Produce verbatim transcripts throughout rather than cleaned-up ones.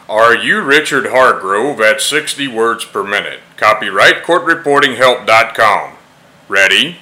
Are you Richard Hargrove at sixty words per minute? Copyright court reporting help dot com. Ready?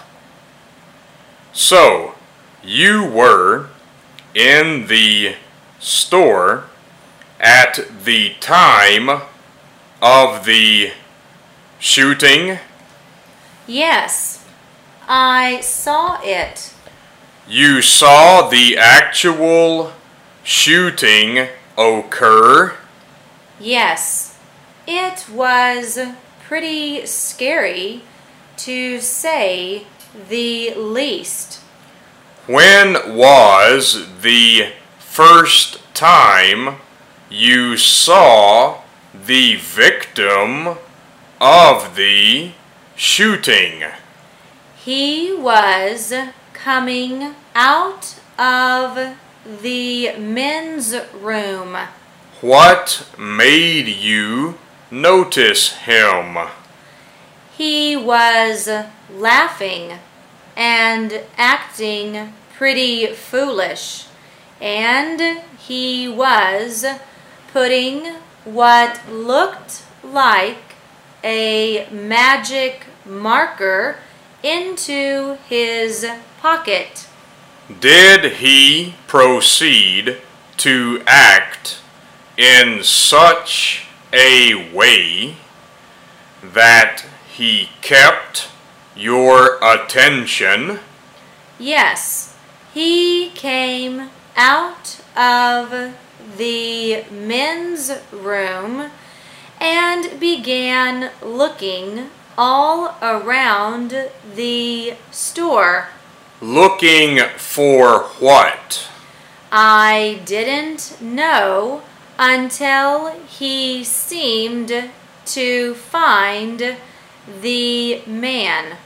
So, you were in the store at the time of the shooting? Yes, I saw it. You saw the actual shooting occur? Yes, it was pretty scary, to say the least. When was the first time you saw the victim of the shooting? He was coming out of the men's room. What made you notice him? He was laughing and acting pretty foolish, and he was putting what looked like a magic marker into his pocket. Did he proceed to act in such a way that he kept your attention? Yes, he came out of the men's room and began looking all around the store. Looking for what? I didn't know until he seemed to find the man.